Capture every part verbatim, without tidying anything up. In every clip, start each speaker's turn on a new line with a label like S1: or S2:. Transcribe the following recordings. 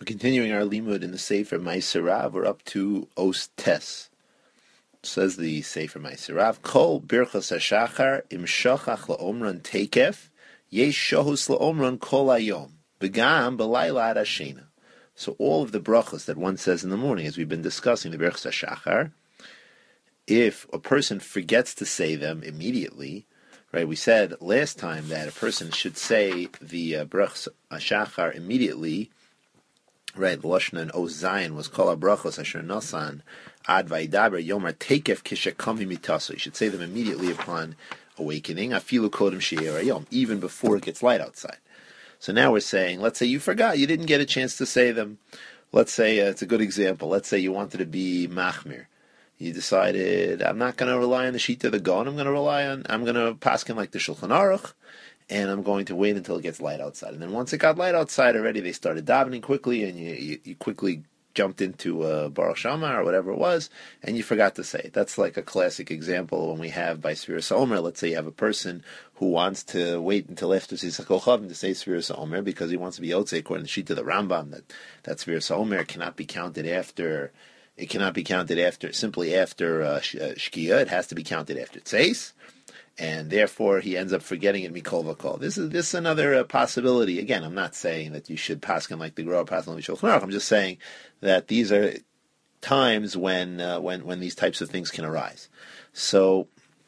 S1: We're continuing our limud in the Sefer Ma'aser Rav. We're up to Os Tes. Says the Sefer Ma'aser Rav, Kol birchas hashachar im shochach laomran tekef yesh shohus laomran kol hayom begam belayla ad hashena. So all of the brachos that one says in the morning, as we've been discussing, the birchas hashachar, if a person forgets to say them immediately, right? We said last time that a person should say the uh, birchas hashachar immediately. Right, the Lashon and Oz Zion was Kol HaBrachos Asher Nasan Ad Vaidaber Yomar Tekef Kishakami Mitaso. You should say them immediately upon awakening. Afilu Kodem She'er Hayom, even before it gets light outside. So now we're saying, let's say you forgot, you didn't get a chance to say them. Let's say, uh, it's a good example, let's say you wanted to be Machmir. You decided, I'm not going to rely on the Shita of the Gaon, I'm going to rely on, I'm going to paskin like the Shulchan Aruch, and I'm going to wait until it gets light outside. And then once it got light outside already, they started davening quickly, and you, you, you quickly jumped into uh, Baruch Shama or whatever it was, and you forgot to say it. That's like a classic example when we have by Sfiras Omer. Let's say you have a person who wants to wait until after Sisach Chavim to say Sfiras Omer because he wants to be Yotzei according to Shita of the Rambam, that, that Sfiras Omer cannot be counted after, it cannot be counted after, simply after uh, Shkia, it has to be counted after Tzeis. And therefore, he ends up forgetting it mikol v'kol. This is this is another uh, possibility. Again, I'm not saying that you should paskin like the Grower paskin like Shulchan Aruch. I'm just saying that these are times when uh, when when these types of things can arise. So,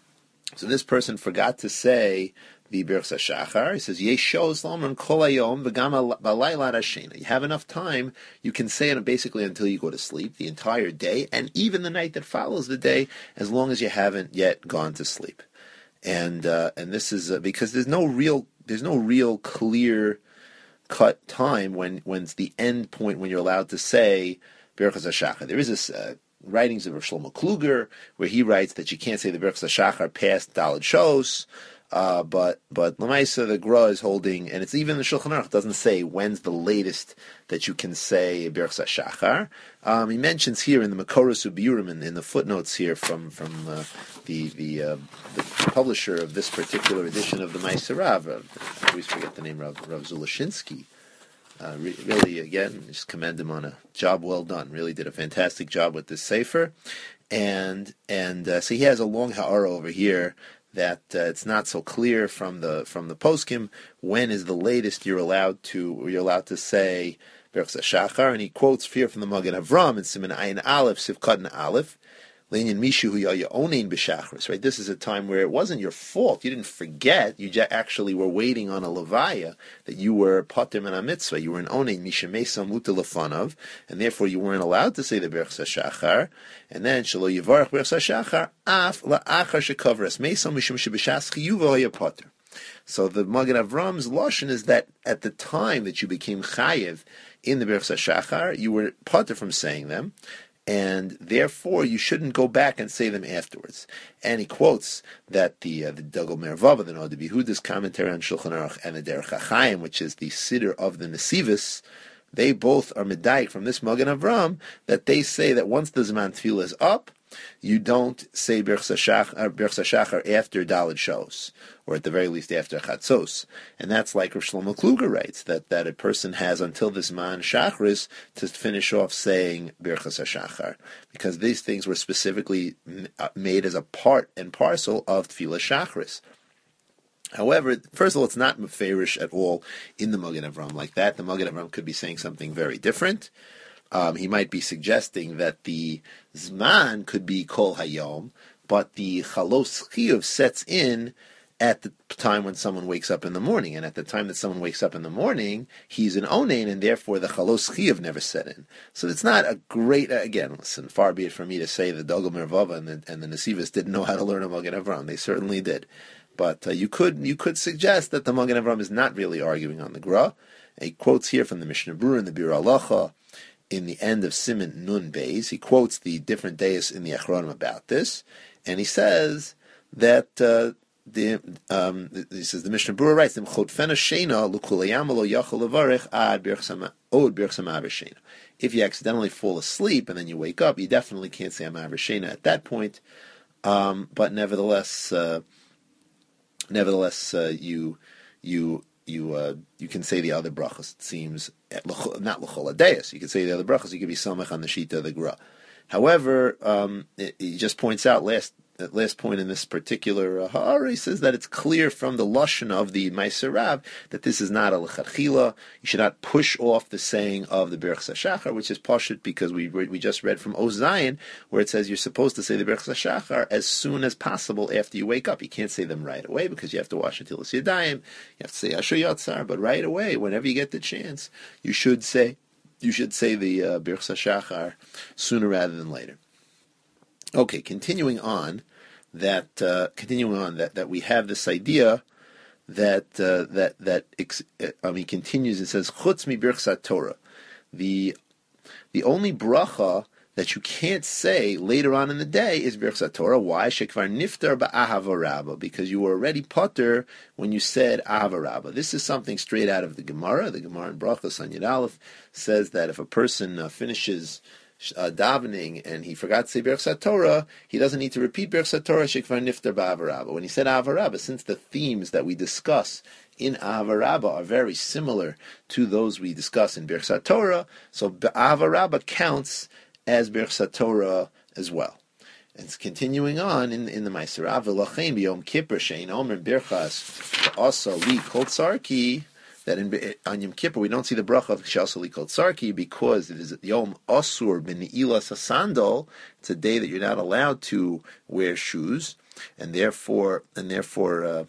S1: so this person forgot to say the birchas hashachar. He says yeshos lomran kol hayom v'gam balayla hashena. You have enough time. You can say it basically until you go to sleep, the entire day, and even the night that follows the day, as long as you haven't yet gone to sleep. And uh, and this is uh, because there's no real there's no real clear cut time when when's the end point when you're allowed to say Birchas HaShachar. There is this uh, writings of Rav Shlomo Kluger where he writes that you can't say the Birchas HaShachar past Daled Shos. Uh, but but Lamaisa, the Gra is holding, and it's even the Shulchan Aruch doesn't say when's the latest that you can say Birchas HaShachar. Um, he mentions here in the Makoros Ubiurim, in, in the footnotes here from from uh, the the, uh, the publisher of this particular edition of the Ma'aser Rav. Uh, I always forget the name, Rav, Rav Zulashinsky. Uh, re- really, again, just commend him on a job well done. Really did a fantastic job with this sefer, and and uh, so he has a long ha'ara over here that uh, it's not so clear from the from the poskim when is the latest you're allowed to you're allowed to say Birchas HaShachar, and he quotes here from the Magen Avram in Siman Ayin Aleph Sivkatan Aleph. Right, this is a time where it wasn't your fault. You didn't forget. You actually were waiting on a levaya that you were pater min mitzvah. You were an onein mishamesa muta lefanav, and therefore you weren't allowed to say the Birchas HaShachar. And then shelo yivarach Birchas HaShachar af la'achar shekavras mesa mishum shebishas chiyuva haya pater. So the Magen Avram's lashon is that at the time that you became chayev in the Birchas HaShachar, you were pater from saying them, and therefore you shouldn't go back and say them afterwards. And he quotes that the uh, the Dagol Mervava, the Noda B'Yehuda's commentary on Shulchan Aruch, and the Derech HaChaim, which is the Siddur of the Nesivos, they both are medayik from this Magen Avram, that they say that once the Zman Tefillah is up, you don't say Birchas HaShachar after Daled Shos, or at the very least after Chatzos. And that's like Rav Shlomo Kluger writes, that, that a person has until this man Shachris to finish off saying Birchas HaShachar, because these things were specifically made as a part and parcel of Tefillah Shachris. However, first of all, it's not meferish at all in the Magen Avram like that. The Magen Avram could be saying something very different. Um, he might be suggesting that the Zman could be Kol Hayom, but the Chalos Chiyuv sets in at the time when someone wakes up in the morning. And at the time that someone wakes up in the morning, he's an Onein, and therefore the Chalos Chiyuv never set in. So it's not a great, again, listen, far be it from me to say the Dagol Mervava and the, and the Nesivos didn't know how to learn a Magen Avram. They certainly did. But uh, you could you could suggest that the Magen Avram is not really arguing on the Gra. He quotes here from the Mishnah Berurah and the Bir Halacha, in the end of Siman Nun Beis. He quotes the different days in the Achronim about this, and he says that uh, the um, he says the Mishnah Berurah writes, if you accidentally fall asleep and then you wake up, you definitely can't say Amav Shena at that point. Um, but nevertheless, uh, nevertheless, uh, you you you uh, you can say the other brachos, it seems, not l'chol adayas. You could say the other brachas. You could be samech on the shita of the gra. However, um, it, he just points out last that last point in this particular uh, ha'ara, he says that it's clear from the lashon of the Ma'aser Rav that this is not a lechatchila. You should not push off the saying of the Birchas HaShachar, which is pashut because we we just read from Oz Zayin where it says you're supposed to say the Birchas HaShachar as soon as possible after you wake up. You can't say them right away because you have to wash until it's yadayim. You have to say Asher Yatzar, but right away, whenever you get the chance, you should say you should say the uh, Birchas HaShachar sooner rather than later. Okay, continuing on, that uh, continuing on that, that we have this idea that uh, that that I mean continues. It says Chutz mi Birchas Torah, the the only bracha that you can't say later on in the day is Birchas Torah. Why? Shekvar niftar ba'ahava rabba, because you were already potter when you said ahava rabba. This is something straight out of the Gemara. The Gemara in Brachos on Yud Aleph says that if a person uh, finishes Uh, davening and he forgot to say Birchas Torah, he doesn't need to repeat Birchas Torah shekvar niftar ba'ahava rabba. When he said ahava rabba, since the themes that we discuss in ahava rabba are very similar to those we discuss in Birchas Torah, so ahava rabba counts as Birchas Torah as well. And it's continuing on in in the Ma'aser Rav v'lachein b'yom kippur shein omer Birchas also li kol tzarki, that in, on Yom Kippur we don't see the bracha of Shasali Kol Tsarki because it is Yom Asur B'Ne'ilas HaSandal. It's a day that you're not allowed to wear shoes, and therefore, and therefore, uh,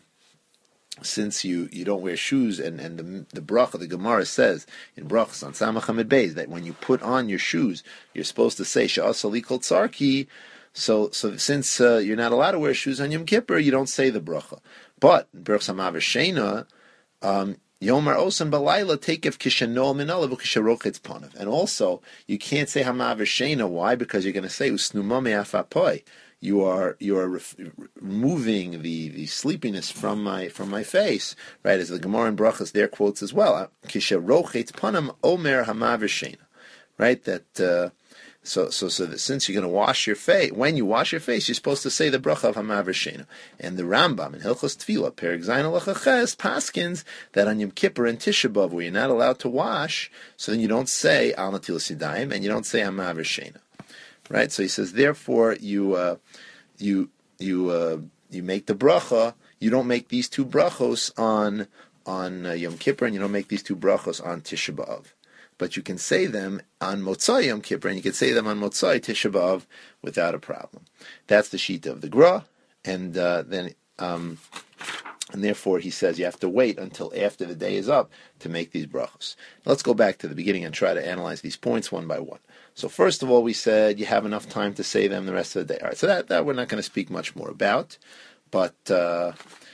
S1: since you, you don't wear shoes, and, and the the bracha, the Gemara says in brachas on Samach Hamid Beis that when you put on your shoes, you're supposed to say Shasali Kol Tsarki. So, so since uh, you're not allowed to wear shoes on Yom Kippur, you don't say the bracha. But in Birchas Hamaver Sheina, um, Yomar Osan Balayla Takef Kishanol Minalav Kisharochetz Panav. And also, you can't say Hamaver Sheina. Why? Because you're going to say Usnumame Afapoi. You are you are ref, removing the, the sleepiness from my from my face, right? As the Gemara in Brachas there quotes as well, Kisharochetz Panam Omer Hamaver Sheina, right? That. Uh, So, so, so that since you're going to wash your face, when you wash your face, you're supposed to say the bracha of Hamaver Sheina. And the Rambam in Hilchos Tefillah, Perek Zayin Halacha Ches, paskins that on Yom Kippur and Tisha B'av, where you're not allowed to wash, so then you don't say Al Natilas Yadayim and you don't say Hamaver Sheina, right? So he says, therefore, you, uh, you, you, uh, you make the bracha. You don't make these two brachos on on uh, Yom Kippur, and you don't make these two brachos on Tisha B'av. But you can say them on Motzai Yom Kippur, and you can say them on Motzai Tisha B'av without a problem. That's the shita of the Gra, and uh, then um, and therefore he says you have to wait until after the day is up to make these brachos. Now let's go back to the beginning and try to analyze these points one by one. So first of all, we said you have enough time to say them the rest of the day. All right, so that, that we're not going to speak much more about, but. Uh,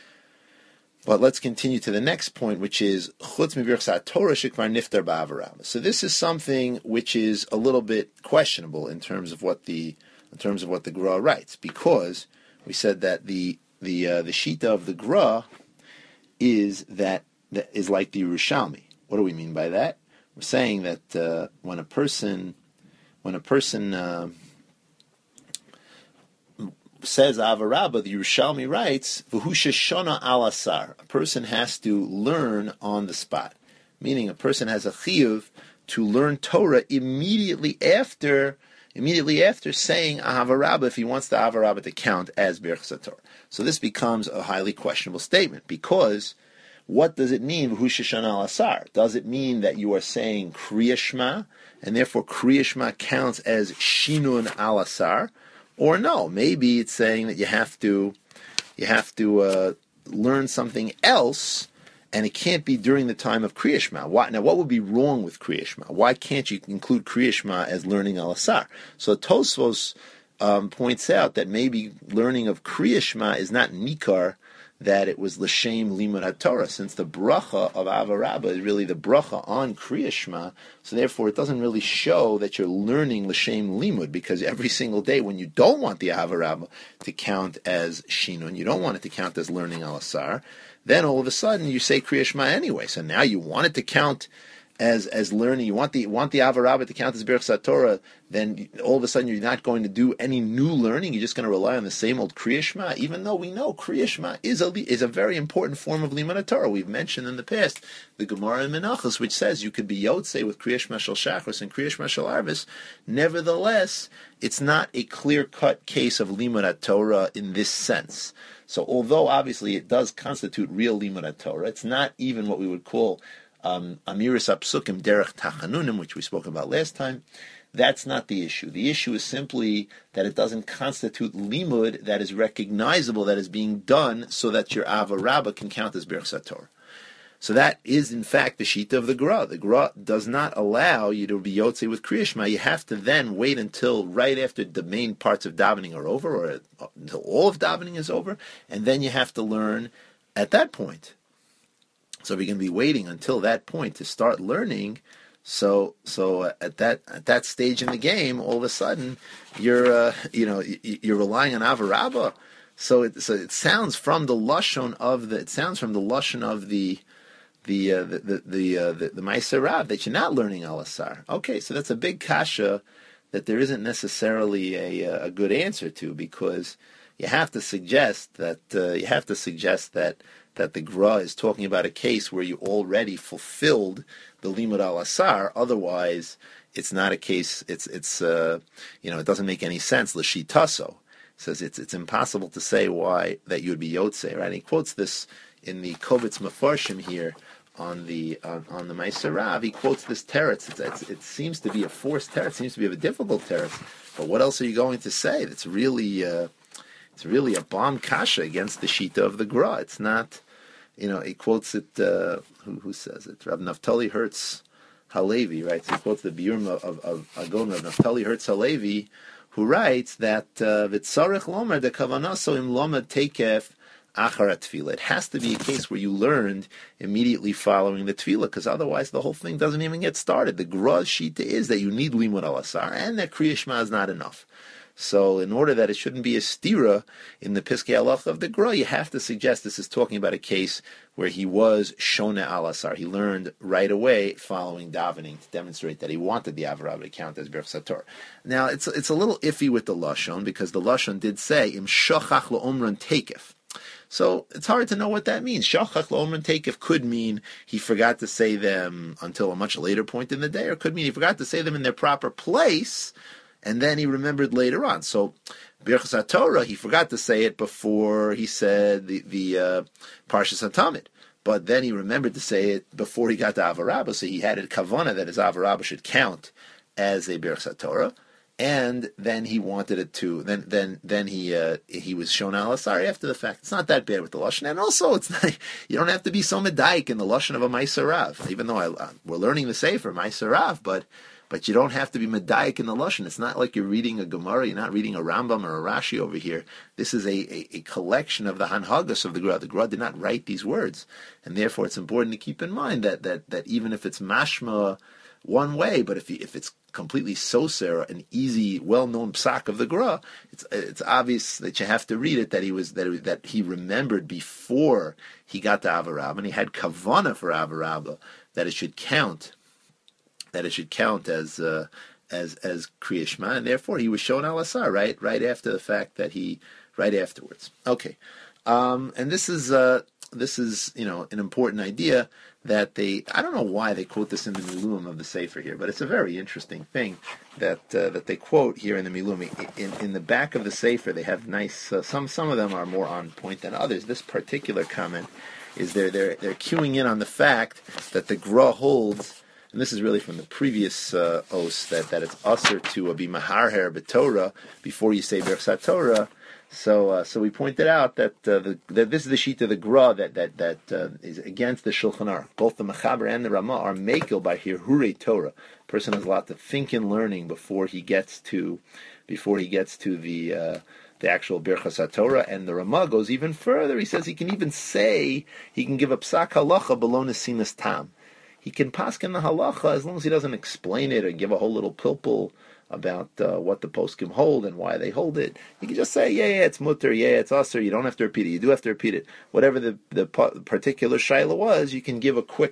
S1: But let's continue to the next point, which is Chutz mi Birchas Torah shekvar niftar ba'ahava rabba. So this is something which is a little bit questionable in terms of what the in terms of what the Gra writes, because we said that the the uh, the shita of the Gra is that, that is like the Yerushalmi. What do we mean by that? We're saying that uh, when a person when a person uh, says ahava rabba, the Yerushalmi writes, V'hu sheshana al asar. A person has to learn on the spot, meaning a person has a chiyuv to learn Torah immediately after, immediately after saying ahava rabba, if he wants the ahava rabba to count as Birchas Torah. So this becomes a highly questionable statement, because what does it mean, V'hu sheshana al asar? Does it mean that you are saying Kriya Shema, and therefore Kriya Shema counts as Shinun al asar? Or no, maybe it's saying that you have to, you have to uh, learn something else, and it can't be during the time of Kriya Shema. Why, now, what would be wrong with Kriya Shema? Why can't you include Kriya Shema as learning al asar? So Tosfos um, points out that maybe learning of Kriya Shema is not nikar, that it was l'shem limud haTorah, since the bracha of ahava rabba is really the bracha on Kriya Shema, so therefore it doesn't really show that you're learning l'shem limud, because every single day when you don't want the ahava rabba to count as shinun, you don't want it to count as learning al asar, then all of a sudden you say Kriya Shema anyway, so now you want it to count as as learning. You want the want the Avarabba to count as Birchas Torah, then all of a sudden you're not going to do any new learning. You're just going to rely on the same old Kriya Shema, even though we know Kriya Shema is a is a very important form of Limud Torah. We've mentioned in the past the Gemara in Menachos, which says you could be Yotzei with Kriya Shema Shel Shachris and Kriya Shema Shel Arvis. Nevertheless, it's not a clear-cut case of Limud Torah in this sense. So although obviously it does constitute real Limud Torah, it's not even what we would call um, Amiris Apsukim Derech Tachanunim, which we spoke about last time. That's not the issue. The issue is simply that it doesn't constitute limud that is recognizable, that is being done so that your Ava Rabbah can count as Birchas Torah. So that is, in fact, the Shita of the Gra. The Gra does not allow you to be Yotzei with Kriya Shema. You have to then wait until right after the main parts of davening are over, or until all of davening is over, and then you have to learn at that point. So we're going to be waiting until that point to start learning. So, so at that at that stage in the game, all of a sudden, you're uh, you know you're relying on Ava Rabbah. So it so it sounds from the lashon of the it sounds from the lashon of the the uh, the the the, uh, the, the Ma'aser Rav that you're not learning Alasar. Okay, so that's a big kasha that there isn't necessarily a a good answer to, because you have to suggest that uh, you have to suggest that. that the Gra is talking about a case where you already fulfilled the Limud Al-Asar. Otherwise, it's not a case, it's, it's uh, you know, it doesn't make any sense. L'shitaso says it's it's impossible to say why that you would be Yotzei, right? And he quotes this in the Kovitz Mefarshim here on the on, on the Ma'aser Rav. He quotes this teretz. It's, it's, it seems to be a forced teretz, it seems to be a difficult teretz. But what else are you going to say? That's really... Uh, It's really a bomb kasha against the Shita of the Gra. It's not, you know, he quotes it, uh, who, who says it? Rav Naftali Hertz Halevi, right? So he quotes the Biurim of, of, of Agon, Rav Naftali Hertz Halevi, who writes that, V'tzarech lomer de kavanaso im lomer tekef acharat tefillah. It has to be a case where you learned immediately following the tefillah, because otherwise the whole thing doesn't even get started. The Gra Shita is that you need limud al-asar, and that Kriya Shema is not enough. So in order that it shouldn't be a stira in the Piskei Halacha of the Gra, you have to suggest this is talking about a case where he was Shona Al-Asar. He learned right away following davening to demonstrate that he wanted the Avarabba to count as Birchas Torah. Now, it's it's a little iffy with the Lashon, because the Lashon did say, Im Shachach Lo-Omran Tekef. So it's hard to know what that means. Shachach Lo-Omran Tekef could mean he forgot to say them until a much later point in the day, or could mean he forgot to say them in their proper place, and then he remembered later on. So, Birchas Torah, he forgot to say it before he said the, the uh, Parshas HaTamid. But then he remembered to say it before he got to Avarabba, so he had a kavana that his Avarabba should count as a Birchas Torah. And then he wanted it to, then then then he uh, he was shown Al-Asar after the fact. It's not that bad with the Lashon. And also, it's not, you don't have to be so medaik in the Lashon of a Ma'aser Rav. Even though I, uh, we're learning the Sefer, Ma'aser Rav, but But you don't have to be medayik in the lashon. It's not like you're reading a Gemara. You're not reading a Rambam or a Rashi over here. This is a, a, a collection of the Hanhagas of the Gra. The Gra did not write these words, and therefore it's important to keep in mind that that that even if it's mashma one way, but if you, if it's completely soser, an easy, well-known psak of the Gra, it's it's obvious that you have to read it that he was that that he remembered before he got to Avarabba, and he had kavana for Avarabba that it should count. That it should count as uh, as as Kriya Shema, and therefore he was shown Al-Asar right right after the fact that he right afterwards. Okay, um, and this is uh, this is you know an important idea that they I don't know why they quote this in the Miluim of the Sefer here, but it's a very interesting thing that uh, that they quote here in the Miluim. In in the back of the Sefer, they have nice uh, some some of them are more on point than others. This particular comment is they're they're they're cueing in on the fact that the Gra holds. And this is really from the previous uh, os that, that it's usher to uh, be maharher b'Torah before you say Birchas Torah. So uh, so we pointed out that, uh, the, that this is the sheet of the Gra that that that uh, is against the Shulchan Aruch. Both the Mechaber and the Ramah are mekel by hirhure Torah. A person has a lot to think in learning before he gets to before he gets to the uh, the actual Birchas Torah. And the Ramah goes even further. He says he can even say he can give a psak halacha below nesinas tam. He can paskin the halacha as long as he doesn't explain it or give a whole little pilpul about uh, what the poskim hold and why they hold it. He can just say, yeah, yeah, it's mutter, yeah, it's usher. You don't have to repeat it. You do have to repeat it. Whatever the, the particular shaila was, you can give a quick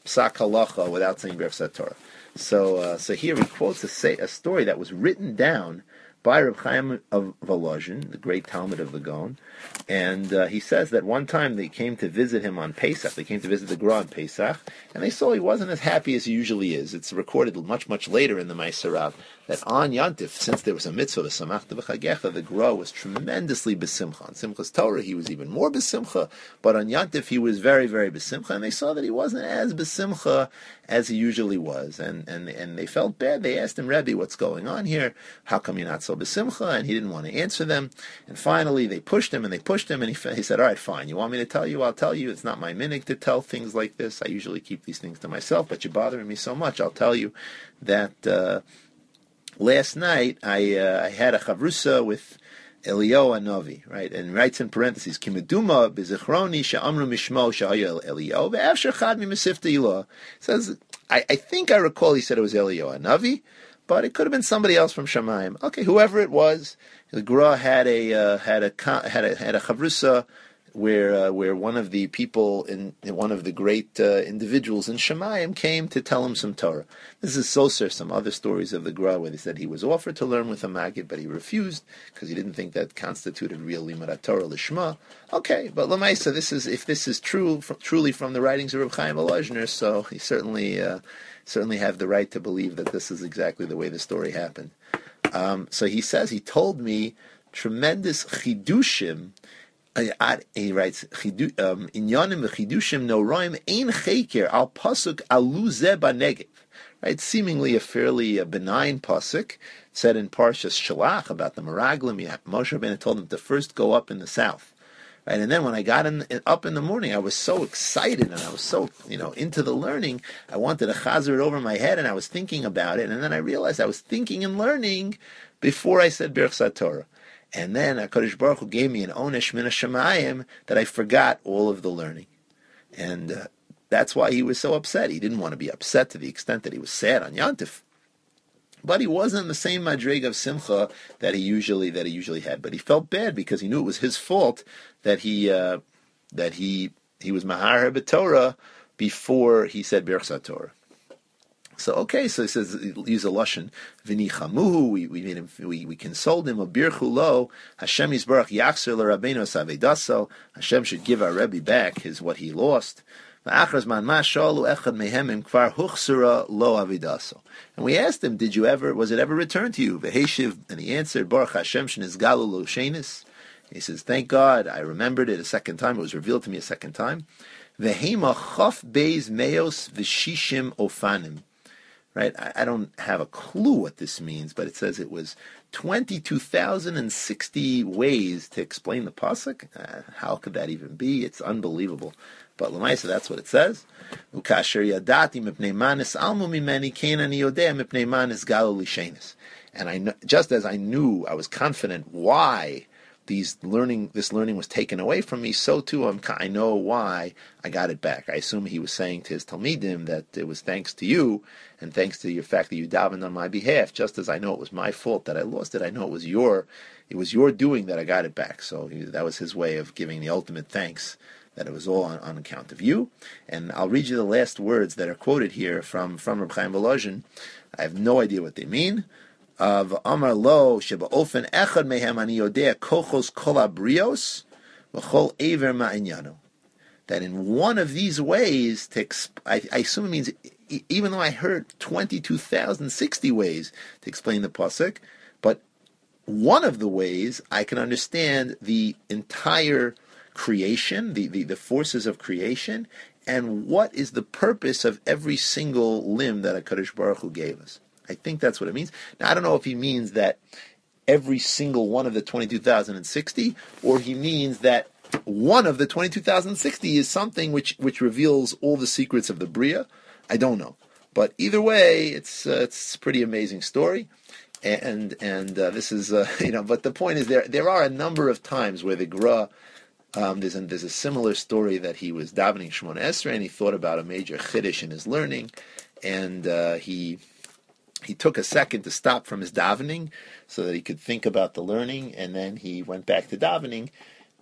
S1: psak halacha without saying Birchas Torah. So, uh, so here he quotes a, say, a story that was written down by Reb Chaim of Volozhin, the great Talmud of the Gaon, and uh, he says that one time they came to visit him on Pesach. They came to visit the Gra on Pesach, and they saw he wasn't as happy as he usually is. It's recorded much, much later in the Ma'aser Rav that on Yantif, since there was a mitzvah, Samachta v'chagecha, the Gra was tremendously besimcha. On Simchas Torah, he was even more besimcha, but on Yantif, he was very, very besimcha, and they saw that he wasn't as besimcha as he usually was, and and and they felt bad. They asked him, Rebbe, what's going on here? How come you're not so besimcha? And he didn't want to answer them. And finally, they pushed him and they pushed him, and he he said, all right, fine. You want me to tell you? I'll tell you. It's not my minhag to tell things like this. I usually keep these things to myself, but you're bothering me so much. I'll tell you that uh, last night I uh, I had a chavrusa with Eliyahu Hanavi, right? And writes in parentheses, Kimeduma b'zichroni she'amru mishmo she'haya Eliyahu ve'afsher chad mi'mesifta ilah. Says, I, I think I recall he said it was Eliyahu Hanavi, but it could have been somebody else from Shamayim. Okay, whoever it was, the Gra had a uh, had a had a had a chavrusa where uh, where one of the people in one of the great uh, individuals in Shemayim came to tell him some Torah. This is Soser, some other stories of the Gra where they said he was offered to learn with a Maggid, but he refused because he didn't think that constituted real Limud Torah Lishma. Okay, but Lamaisa, this is if this is true from, truly from the writings of Reb Chaim Volozhiner, so he certainly uh, certainly have the right to believe that this is exactly the way the story happened. Um, so he says he told me tremendous chidushim. He writes, "Inyanim v'chidushim noraim ein cheker al pasuk alu ze b'negev." Right, seemingly a fairly uh, benign pasuk said in Parshas Shalach about the Meraglim. Moshe Rabbeinu told them to first go up in the south. Right, and then when I got in, up in the morning, I was so excited and I was so, you know, into the learning. I wanted to chazer it over my head, and I was thinking about it, and then I realized I was thinking and learning before I said Birchas Torah. And then HaKadosh Baruch Hu gave me an onesh min hashamayim that I forgot all of the learning. And uh, that's why he was so upset. He didn't want to be upset to the extent that he was sad on Yantif. But he wasn't the same madrig of simcha that he usually that he usually had. But he felt bad because he knew it was his fault that he uh, that he he was mahar b'Torah before he said Birchas Torah. So okay, so he says use a lashon v'nichamuhu. We we made him we, we consoled him. Abirchu lo Hashem Yisbarach yachzer l'Rabbeinu savedaso. Hashem should give our Rebbe back his what he lost. And we asked him, did you ever, was it ever returned to you? And he answered, Baruch Hashem shenizgalu lo shenis. He says, thank God, I remembered it a second time. It was revealed to me a second time. Vehema chaf beis meos v'shishim ofanim. Right? I, I don't have a clue what this means, but it says it was twenty-two thousand sixty ways to explain the pasuk. Uh, how could that even be? It's unbelievable. But Lamaisa, that's what it says. And I know, just as I knew, I was confident why these learning, this learning was taken away from me, so too I'm, I know why I got it back. I assume he was saying to his Talmidim that it was thanks to you, and thanks to your fact that you davened on my behalf. Just as I know it was my fault that I lost it, I know it was your, it was your doing that I got it back. So he, that was his way of giving the ultimate thanks, that it was all on, on account of you. And I'll read you the last words that are quoted here from, from Reb Chaim Volozhin. I have no idea what they mean. Of Amar Lo Sheba'ofen Echad Mehem Ani Yodea Kochos Kol Abrios V'Chol Ever Ma'inyano. That in one of these ways, to exp- I, I assume it means, even though I heard twenty-two thousand sixty ways to explain the pasuk, but one of the ways I can understand the entire creation, the, the, the forces of creation, and what is the purpose of every single limb that HaKadosh Baruch Hu gave us. I think that's what it means. Now, I don't know if he means that every single one of the twenty-two thousand sixty, or he means that one of the twenty-two thousand sixty is something which, which reveals all the secrets of the Bria. I don't know. But either way, it's uh, it's a pretty amazing story. And and uh, this is, uh, you know, but the point is there there are a number of times where the Gra, um, there's, a, there's a similar story that he was davening Shemona Esrei, and he thought about a major chiddush in his learning, and uh, he... He took a second to stop from his davening so that he could think about the learning, and then he went back to davening.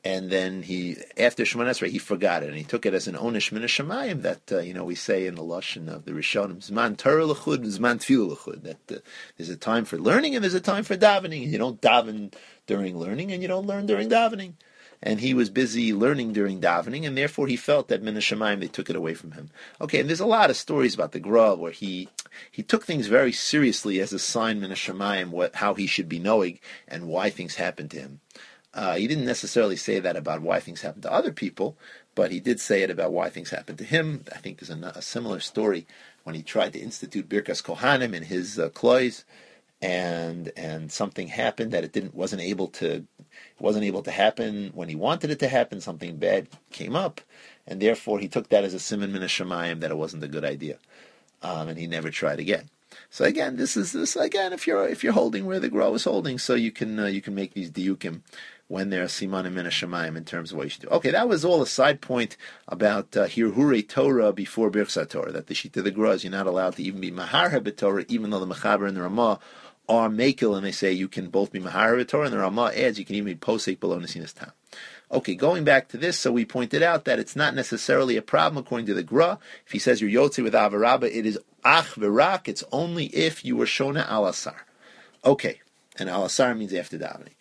S1: and then he, after Shemona Esrei, he forgot it, and he took it as an onish min hashamayim that, uh, you know, we say in the Lashon of the Rishonim, Zman Torah l'chud, Zman Tefillah l'chud, that uh, there's a time for learning and there's a time for davening. You don't daven during learning and you don't learn during davening. And he was busy learning during davening, and therefore he felt that min hashamayim, they took it away from him. Okay, and there's a lot of stories about the Gra where he he took things very seriously as a sign min hashamayim, what how he should be knowing and why things happened to him. Uh, he didn't necessarily say that about why things happen to other people, but he did say it about why things happen to him. I think there's a, a similar story when he tried to institute Birkas Kohanim in his uh, klois, and and something happened that it didn't wasn't able to wasn't able to happen when he wanted it to happen. Something bad came up, and therefore he took that as a siman min hashamayim that it wasn't a good idea, um, and he never tried again. So again, this is this again. If you're if you're holding where the Gra is holding, so you can uh, you can make these diukim when they're simanim min hashamayim in terms of what you should do. Okay, that was all a side point about uh, hirhure Torah before Birchas Torah. That the shita of the Gra is you're not allowed to even be maharha b'Torah, even though the Mechaber and the Ramah are makil, and they say you can both be maharha b'Torah, and the Ramah adds you can even be posek below nesinas tam. Okay, going back to this, so we pointed out that it's not necessarily a problem according to the Gra. If he says you're yotze with avarabba, it is ach v'rak. It's only if you were shona al asar. Okay, and al asar means after davening.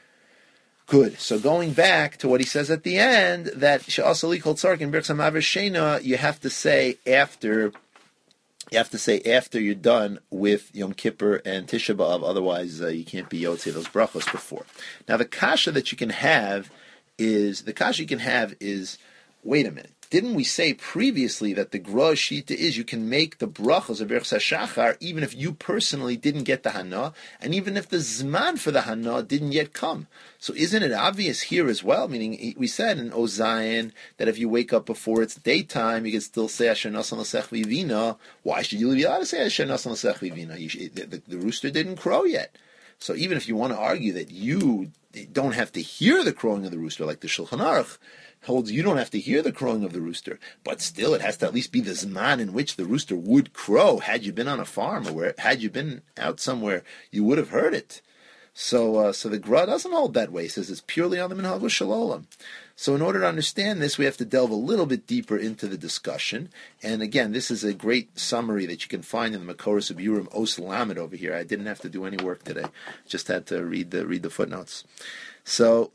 S1: Good. So going back to what he says at the end, that she'asali kol tzark in birchas hamaver shena, you have to say after. You have to say after you're done with Yom Kippur and Tisha B'Av, otherwise uh, you can't be yotze those brachos before. Now the kasha that you can have is the kasha you can have is wait a minute. Didn't we say previously that the Gra Shita is you can make the brachos of Birchas HaShachar even if you personally didn't get the Hana, and even if the Zman for the Hana didn't yet come? So isn't it obvious here as well? Meaning, we said in Ozayin that if you wake up before it's daytime, you can still say Asher Nasan L'Sech Vivina. Why should you be allowed to say Asher Nasan L'Sech Vivina? You should, the, the, the rooster didn't crow yet. So even if you want to argue that you don't have to hear the crowing of the rooster, like the Shulchan Aruch holds you don't have to hear the crowing of the rooster, but still it has to at least be the Zman in which the rooster would crow. Had you been on a farm or where, had you been out somewhere, you would have heard it. So uh, so the Gra doesn't hold that way. It says it's purely on the Minhag Shalom. So in order to understand this, we have to delve a little bit deeper into the discussion. And again, this is a great summary that you can find in the Makoros of Urim Os Lamed over here. I didn't have to do any work today; just had to read the read the footnotes. So,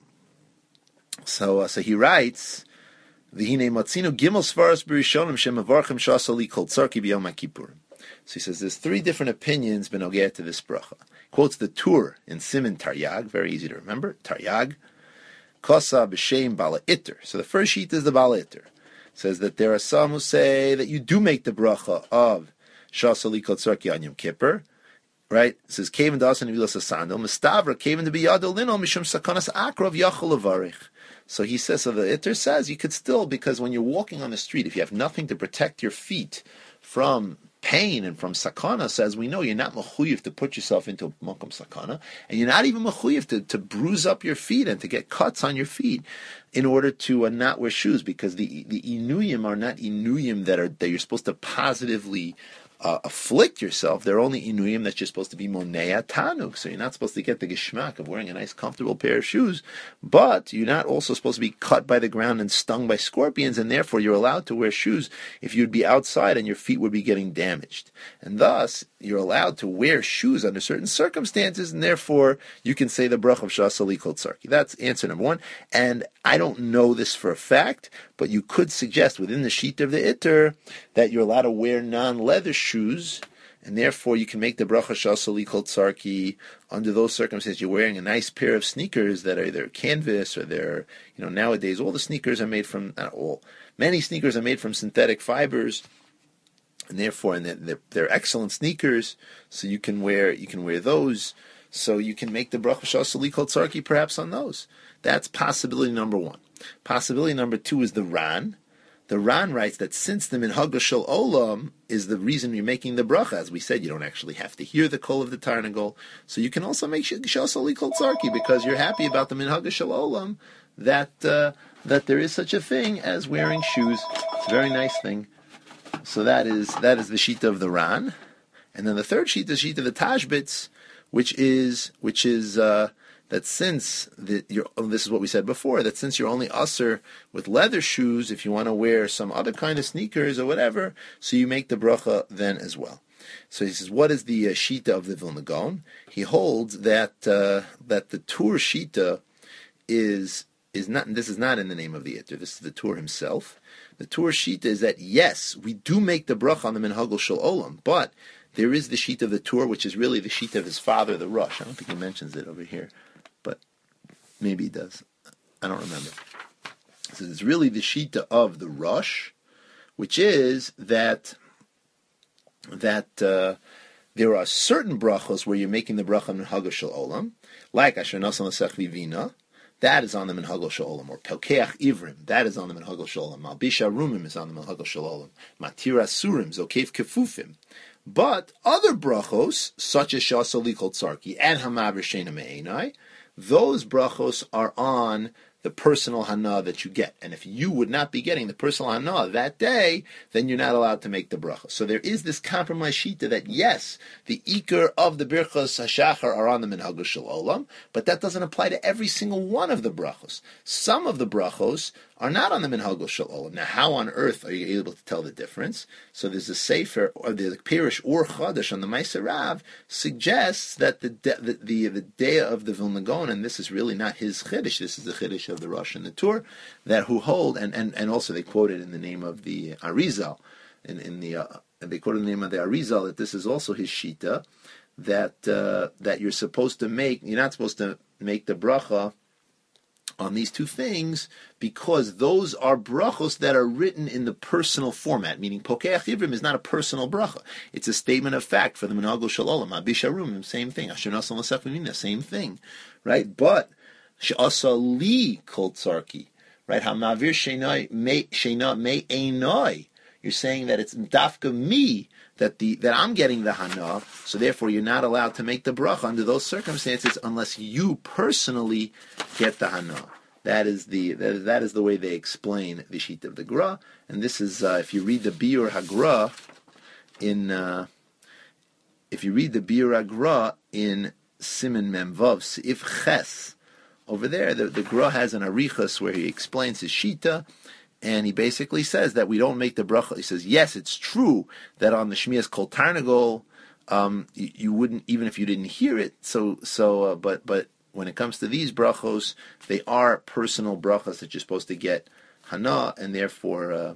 S1: so uh, so he writes, "V'hine matzinu gimel svaras b'rishonim shemavarchem shasali kol tzarki b'yom HaKippurim." So he says there's three different opinions benogeh to this bracha. Quotes the Tur in Siman Taryag, very easy to remember. Taryag, Kosa b'shem Bala Iter. So the first sheet is the Bala Iter. Says that there are some who say that you do make the bracha of Shasali Kol Tzarki on Yom Kippur. Right? It says Kaven Dasan Vilas Asandel Mistavra Kaven to be Yadol Lino Mishum Sakanas Akrov Yachol Avarich. So he says, so the Iter says you could still, because when you're walking on the street, if you have nothing to protect your feet from pain and from sakana, says we know you're not mechuyev to put yourself into makom sakana, and you're not even mechuyev to, to bruise up your feet and to get cuts on your feet in order to uh, not wear shoes, because the the inuyim are not inuyim that are that you're supposed to positively Uh, afflict yourself. They're only inuyim that you're supposed to be monea tanuk, so you're not supposed to get the geschmack of wearing a nice comfortable pair of shoes, but you're not also supposed to be cut by the ground and stung by scorpions, and therefore you're allowed to wear shoes if you'd be outside and your feet would be getting damaged. And thus, you're allowed to wear shoes under certain circumstances, and therefore you can say the brach of Shasali Kol Tzarki. That's answer number one. And I don't know this for a fact, but you could suggest within the sheet of the Itter that you're allowed to wear non-leather shoes, and therefore you can make the bracha Shasali Kol Tzarki under those circumstances. You're wearing a nice pair of sneakers that are either canvas or they're, you know, nowadays all the sneakers are made from, not all, many sneakers are made from synthetic fibers, and therefore, and they're, they're excellent sneakers, so you can wear, you can wear those, so you can make the bracha Shasali Kol Tzarki perhaps on those. That's possibility number one. Possibility number two is the Ran. The Ran writes that since the Minhag Shel Olam is the reason you're making the bracha, as we said, you don't actually have to hear the kol of the Tarnagol, so you can also make Shasali Kol Tzarki because you're happy about the Minhag Shel Olam that uh, that there is such a thing as wearing shoes. It's a very nice thing. So that is that is the sheet of the Ran, and then the third sheet is the sheet of the Tashbitz, which is which is. Uh, that since the, you're, this is what we said before, that since you're only usher with leather shoes, if you want to wear some other kind of sneakers or whatever, so you make the bracha then as well. So he says, what is the uh, shita of the Vilna Gaon? He holds that uh, that the Tur shita is is not, and this is not in the name of the Itter, this is the Tur himself. The Tur shita is that, yes, we do make the bracha on the Minhagul Shel Olam, but there is the shita of the Tur, which is really the shita of his father, the Rosh. I don't think he mentions it over here, but maybe he does. I don't remember. So it's really the shita of the Rosh, which is that that uh, there are certain brachos where you're making the bracha on Minhagul Shel Olam, like Asher Nasan L'Sech Vivina, that is on the Minhagul Shel Olam, or Pelkeach Ivrim, that is on the Minhagul Shel Olam, Malbish Arumim is on the Minhagul Shel Olam, Matir Asurim, Zokev Kefufim. But other brachos, such as Shasa Likol Tzarki and Hamav Shena Me'enai, those brachos are on the personal hana that you get. And if you would not be getting the personal hana that day, then you're not allowed to make the bracha. So there is this compromise shita that, yes, the ikar of the birchos hashachar are on the minhagul shel olam, but that doesn't apply to every single one of the brachos. Some of the brachos are not on the minhagul shel olam. Now, how on earth are you able to tell the difference? So there's a sefer, or the Pirish or Chadash on the Ma'aser Rav suggests that the the the, the day of the Vilna Gaon, and this is really not his chiddush, this is the chiddush of the Rosh and the Tur, that who hold, and, and, and also they quoted in the name of the Arizal, in, in the uh, they quoted in the name of the Arizal, that this is also his shita, that uh, that you're supposed to make, you're not supposed to make the bracha on these two things, because those are brachos that are written in the personal format, meaning Pokeach Ivrim is not a personal bracha. It's a statement of fact for the Minhagul Shel Olam, Abisharum, same thing, Asher Nasan L'Sech Vivina, same thing, right? But She'asa Li Kol Tzarki, right? Hamavir Sheina Me Einai. You're saying that it's dafka me that the that I'm getting the hana, so therefore you're not allowed to make the bracha under those circumstances unless you personally get the hana. That is the that, that is the way they explain the sheet of the Gra, and this is uh, if you read the Biur Hagra in uh, if you read the Biur Hagra in Siman Memvav Seif Ches, over there the, the Gra has an arichas where he explains his shita. And he basically says that we don't make the bracha. He says, yes, it's true that on the Shmias Kol Tarnagol, um, you, you wouldn't, even if you didn't hear it. So, so, uh, but, but when it comes to these brachos, they are personal brachos that you're supposed to get hana, and therefore, uh,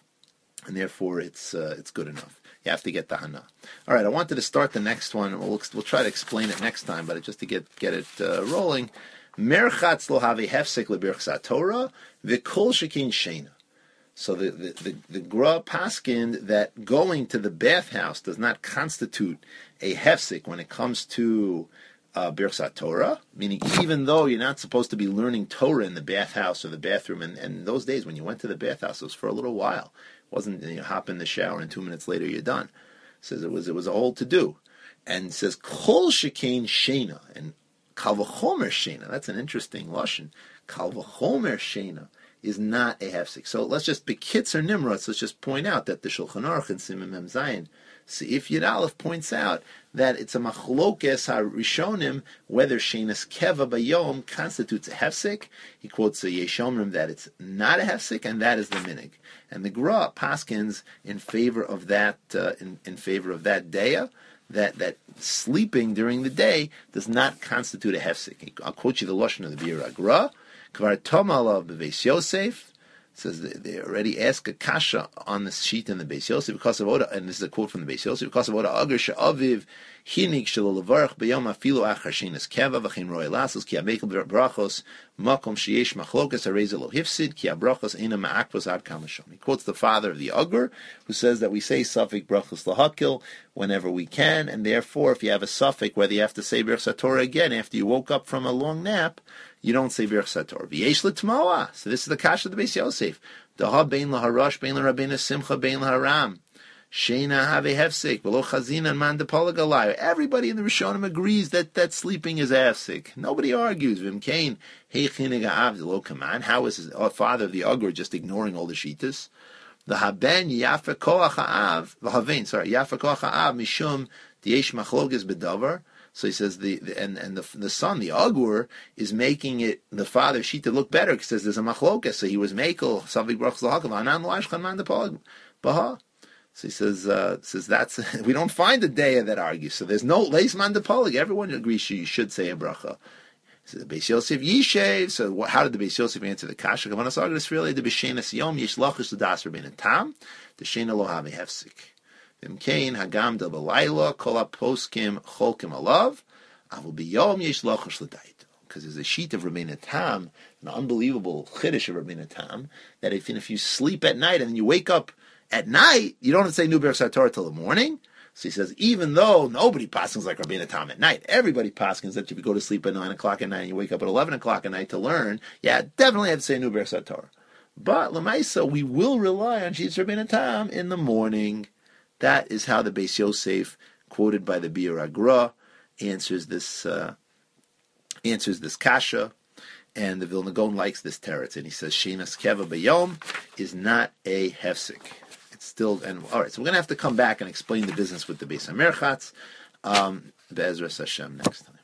S1: and therefore, it's uh, it's good enough. You have to get the hana. All right, I wanted to start the next one. We'll we'll try to explain it next time, but just to get get it uh, rolling. Merchatz lo have hefsek lebirchas Torah v'kol shekin sheina. So the the the, the Gra paskined that going to the bathhouse does not constitute a hefsek when it comes to uh, birchas Torah. Meaning, even though you're not supposed to be learning Torah in the bathhouse or the bathroom, and, and in those days when you went to the bathhouse, it was for a little while. It wasn't you know, hop in the shower and two minutes later you're done. It says it was it was a whole to do, and it says kol shekin sheina and Kal v'chomer shena. That's an interesting lashon. Kal v'chomer shena is not a hefsek. So let's just bekitzer nimrod. Let's just point out that the Shulchan Aruch and Siman Mem Zayin, Seif Yud Aleph points out that it's a machlokes harishonim whether shenas keva bayom constitutes a hefsek. He quotes a Yeshomrim that it's not a hefsek, and that is the minig. And the Gra paskins in favor of that uh, in, in favor of that daya. That that sleeping during the day does not constitute a hefsek. I'll quote you the lashon of the Biur Hagra. Kvar tomalav b'Beis Yosef says they, they already ask a kasha on the sheet in the Beis Yosef because of Oda, and this is a quote from the Beis Yosef, because of Oda Agar she'aviv hinik shelo levarach b'yom afilu achar shenas keva v'chein roy lasos ki amekel brachos makom sheyesh machlokas harei lo hifsid ki abrachos eina ma'akvos ad kamashon. He quotes the father of the Agar, who says that we say suffik brachos lahakil whenever we can, and therefore if you have a suffik, whether you have to say birchas Torah again after you woke up from a long nap, you don't say birchas Torah. V'yesh l'tmoa. So this is the kasha of the Beis Yosef. Daha bein laharash bein l'rabbeinu simcha bein laharam. Sheina have hefsek below chazina and man depolagalayah. Everybody in the Rishonim agrees that that sleeping is hefsek. Nobody argues. Vim kain heichinig ha'av lo kaman. How is his father of the Agur just ignoring all the shitas? The haben yafa koach ha'av v'havein. Sorry, yafa koach ha'av mishum the Yesh Machlokes Bedavar. So he says the, the and and the the son, the Agur, is making it the father Shita look better because says there's a Machlokes. So he was Mekel Savik Brachos Lahakav Anan Lashchan Man Depalag Baha. So he says uh, says that's we don't find a day that argues. So there's no Leis Man Depalag. Everyone agrees you should say a bracha. So the Beis Yosef Yishev. So what, how did the Beis Yosef answer the kasha? Kavanas Agris really the B'Shenas Yom Yesh Lachish L'Das Rabbeinu Tam the Shena Lo Havi Hefsik. V'Mkein Hagam Del B'Layla Kol HaPoskim Cholkim Alav Avul B'Yom Yesh Lachish L'Dait. Because there's a sheet of Rabbeinu Tam, an unbelievable chiddush of Rabbeinu Tam, that if if you sleep at night and then you wake up at night, you don't have to say Nu Berachos HaTorah till the morning. So he says, even though nobody paskins like Rabbeinu Tam at night, everybody paskins that if you go to sleep at nine o'clock at night and you wake up at eleven o'clock at night to learn, yeah, definitely have to say Nu Berachos HaTorah. But Lamaisa, we will rely on Sheetz Rabbeinu Tam in the morning. That is how the Beis Yosef, quoted by the Bir Agra, answers this uh, answers this kasha, and the Vilna Gaon likes this teretz, and he says Shenas Keva Bayom is not a hefsek. It's still, and all right. So we're gonna have to come back and explain the business with the Beis Hamerchatz, um, Be'ezras Hashem next time.